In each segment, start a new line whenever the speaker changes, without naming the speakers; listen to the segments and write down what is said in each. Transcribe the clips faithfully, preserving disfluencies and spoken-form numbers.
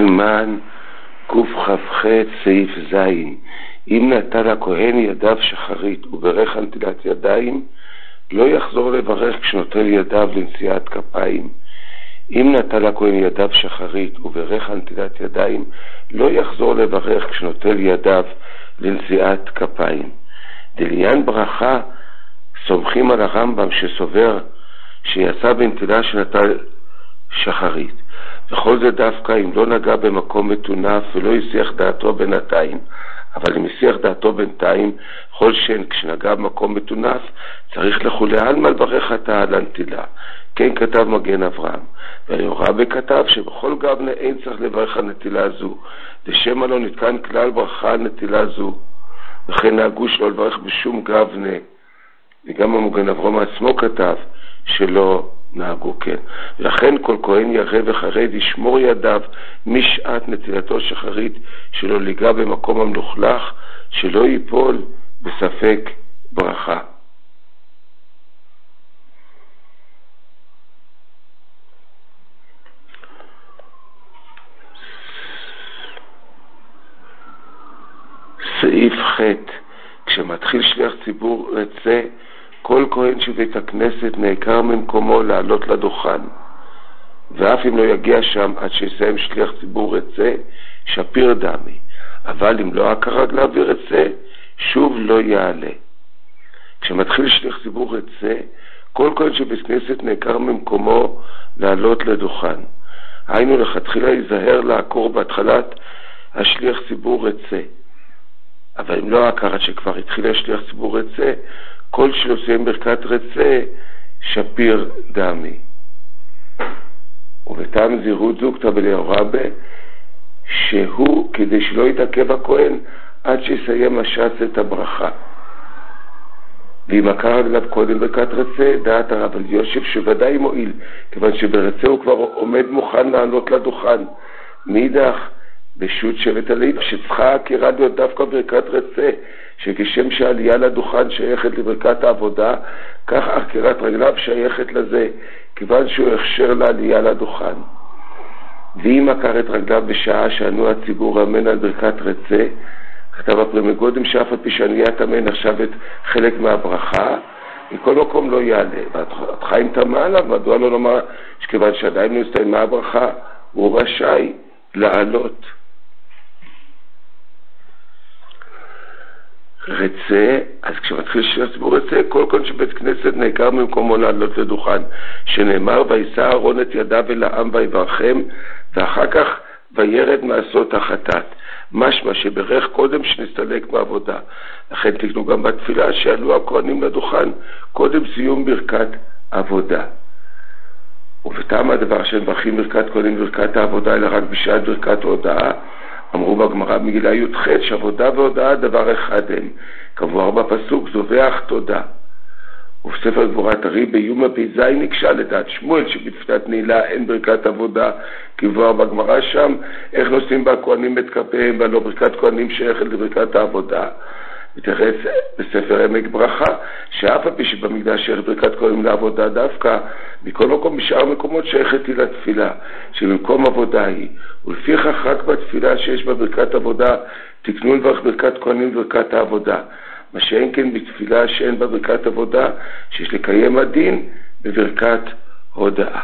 סימן קכ"ח סעיף ז' אם נטל הכהן ידיו שחרית וברך על נטילת ידיים, לא יחזור לברך כשנוטל ידיו לנשיאת כפיים. אם נטל הכהן ידיו שחרית וברך על נטילת ידיים, לא יחזור לברך כשנוטל ידיו לנשיאת כפיים. דליין ברכה סומכים על הרמב"ם שסובר שיצא בנטילה שנטל שחרית, וכל זה דווקא אם לא נגע במקום מטונף ולא יסיח דעתו בינתיים. אבל אם יסיח דעתו בינתיים, כל שן כשנגע במקום מטונף צריך לכולי עלמא לברך עתה על הנטילה. כן כתב מגן אברהם, והיורב"י כתב שבכל גבנה אין צריך לברך על נטילה זו, לשם לא נתקן כלל ברכה על נטילה זו, וכן נהגו שלא לברך בשום גבנה. וגם המגן אברהם עצמו כתב שלא נהגו כן. ולכן כל כהן ירא וחרד ישמור ידיו משעת נטילתו שחרית, שלא ליגע במקום המלוכלך, שלא ייפול בספק ברכה. סעיף ח' כשמתחיל שליח ציבור רצה, כל כהן שבית הכנסת נעקר ממקומו לעלות לדוכן, ואף אם לא יגיע שם עד שיסיים שליח ציבור רצה, שפיר דמי. אבל אם לא עקר רגליו ורצה, שוב לא יעלה. כשמתחיל שליח ציבור רצה, כל כהן שבית הכנסת נעקר ממקומו לעלות לדוכן. היינו לכתחילה ייזהר לעקור בהתחלת השליח ציבור רצה. אבל אם לא עקר עד שכבר התחיל השליח ציבור רצה, כל שלא סיים ברכת רצה, שפיר דמי. ובטעם זהירות זו כתב אליורב"י שהוא כדי שלא יתעכב הכהן עד שיסיים הש"ס את הברכה. ואם עקר רגליו קודם ברכת רצה, דעת הרב אלישיב שוודאי מועיל, כיוון שברצה הוא כבר עומד מוכן לעלות לדוכן. מאידך בשו"ת שבט הלוי שצריכה עקירה להיות דווקא ברכת רצה, שכשם שהעלייה לדוכן שייכת לברכת העבודה, כך עקירת רגליו שייכת לזה, כיוון שהוא הכשר לעלייה לדוכן. ואם עקר את רגליו בשעה שענו הציבור אמן על ברכת רצה, כתב הפרי מגודם שאף על פי שעניית אמן נחשבת חלק מהברכה, מכל מקום לא יעלה. ואת חיים תמה עליו, מדוע לא לומר שכיוון שעדיין לא הסתיימה הברכה, הוא רשאי לעלות. רצה, אז כשמתחיל שליח ציבור רצה, כל כהן שבית כנסת נעקר ממקומו לעלות לדוכן, שנאמר וישא אהרון את ידיו אל העם ויברכם, ואחר כך וירד מעשות החטאת. משמע שברך קודם שנסתלק בעבודה. לכן תקנו גם בתפילה שעלו הכהנים לדוכן קודם סיום ברכת עבודה. ובטעם הדבר שהם מברכים ברכת כהנים ברכת העבודה אלא רק בשעת ברכת הודאה, אמרו בגמרא במגילה י"ח שעבודה והודאה דבר אחד הם, כמובן בפסוק זובח תודה. ובספר גבורת הרי ביומא פ"ז נקשה לדעת שמואל שבתפילת נעילה אין ברכת עבודה, כמובן בגמרא שם איך נושאים בה כהנים את כפיהם, ולא ברכת כהנים שייכת לברכת העבודה. ותראה בספר עמק ברכה שאף על פי שבמקדש שייכת ברכת כהנים לעבודה דווקא, מכל מקום בשאר מקומות שייכת היא לתפילה, שבמקום עבודה היא. ולפיכך רק בתפילה שיש בה ברכת עבודה תקנו לברך ברכת כהנים וברכת העבודה, מה שאין כן בתפילה שאין בה ברכת עבודה, שיש לקיים הדין בברכת הודאה.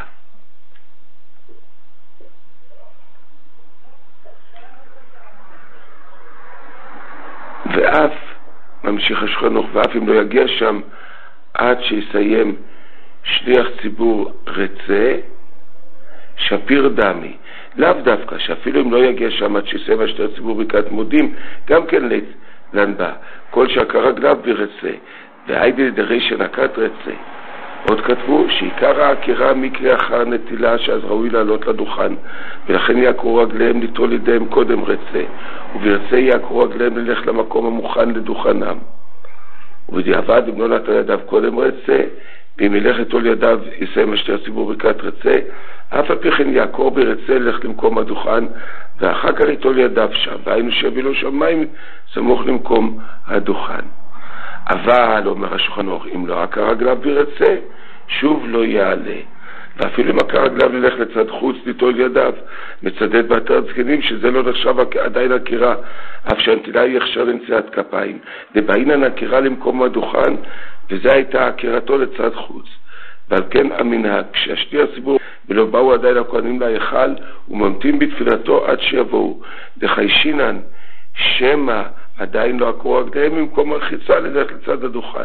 ואף ממשיך השחנוך, ואף אם לא יגיע שם עד שיסיים שליח ציבור רצה, שפיר דמי. לאו דווקא, שאפילו אם לא יגיע שם עד שיסיים שליח ציבור ברכת מודים, גם כן לנבא, כל שעקר רגליו ברצה, והיידי לדרי שנקת רצה. עוד כתבו שעיקר העקירה מקרה אחר נטילה, שאז ראוי לעלות לדוכן, ולכן יעקרו רגליהם ליטול ידיהם קודם רצה, וברצה יעקרו רגליהם ללך למקום המוכן לדוכנם. ובדיעבד אם לא נטל ידיו קודם רצה, ואם ילך ליטול ידיו יסיים שליח ציבור ברכת רצה, אף על פי כן יעקור ברצה ללך למקום הדוכן, ואחר כך ליטול ידיו שם, והיינו שיביא לו שמיים סמוך למקום הדוכן. אבל, אומר השולחן ערוך, אם לא עקר רגליו ברצה, שוב לא יעלה. ואפילו אם עקר רגליו ללך לצד חוץ ליטול ידיו, מצדד באתר זקנים שזה לא נחשב עדיין עקירה, אף שהנטילה היא הכשר לנשיאת כפיים. דבעינן עקירה למקום הדוכן, וזה הייתה עקירתו לצד חוץ. ועל כן המנהג, כשהשליח ציבור ולא באו עדיין הכהנים להיכל, וממתין בתפילתו עד שיבואו. דחיישינן שמא עדיין לא עקרו רגליהם ממקום הרחיצה ללך לצד הדוכן.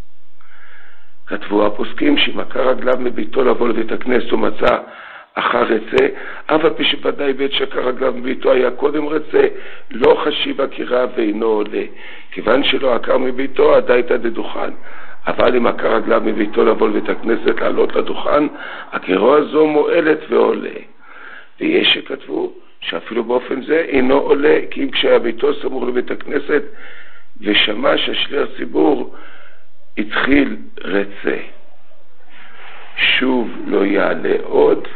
כתבו הפוסקים שאם עקר רגליו מביתו לבוא לבית הכנסת ומצא אחר רצה, אף על פי שוודאי בית שעקר רגליו מביתו היה קודם רצה, לא חשיב עקירה ואינו עולה, כיוון שלא עקר מביתו עדיין עד הדוכן. אבל אם עקר רגליו מביתו לבוא לבית הכנסת לעלות לדוכן, עקירו הזו מועלת ועולה. ויש שכתבו שאפילו באופן זה אינו עולה, כי אם כשהיה ביתו סמוך לבית הכנסת ושמע שהשליח ציבור התחיל רצה, שוב לא יעלה עוד.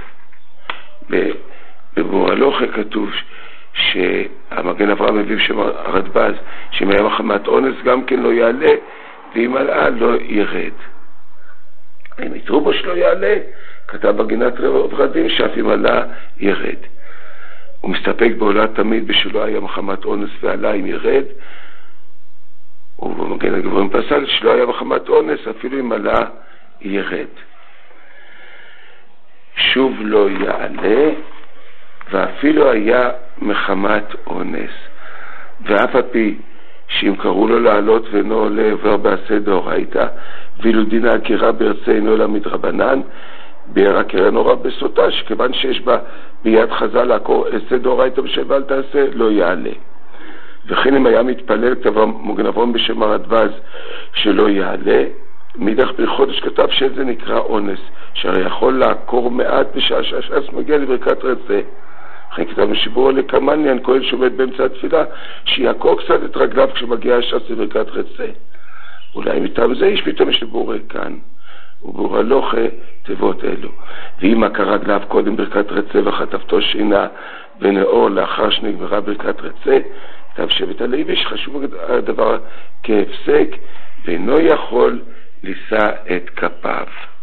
בבור הלוכה כתוב שהמגן אברהם מביא שם הרדב"ז שאם היה מחמת אונס גם כן לא יעלה, ואם עלה לא ירד. אם יתרו בו שלא יעלה, כתב בגינת ורדים שאף אם עלה ירד. הוא מסתפק בעולה תמיד בשלא היה מחמת אונס ועלה אם ירד, ובמגן הגברים פסק שלא היה מחמת אונס אפילו אם עלה ירד. שוב לא יעלה, ואפילו היה מחמת אונס, ואף על פי שאם קראו לו לעלות ואינו עולה עובר בעשה דאורייתא, ואילו דין העקירה ברצה אינו אלא מדרבנן, ביאר עקירה נורא בסוטה, שכיוון שיש בה ביד חז"ל לעקור עשה דאורייתא בשם ואל תעשה, לא יעלה. וכן אם היה מתפלל, כתב מגן אברהם בשם הרדב"ז שלא יעלה, מאידך בחודש כתב שזה נקרא אונס, שהרי יכול לעקור מעט בשעה שהש"ס מגיע לברכת רצה. לכן כתב משיבורו לקמניאן, כהן שעומד באמצע התפילה, שיעקור קצת את רגליו כשמגיע הש"ס לברכת רצה. אולי מטעם זה יש פתאום משיבורו כאן, ובור הלוכה תיבות אלו. ואם עקר רגליו קודם ברכת רצה וחטפתו שינה ונאור לאחר שנגמרה ברכת רצה, כתב שבט הלוי שחשוב הדבר כהפסק, ואינו יכול לישא את כפיו.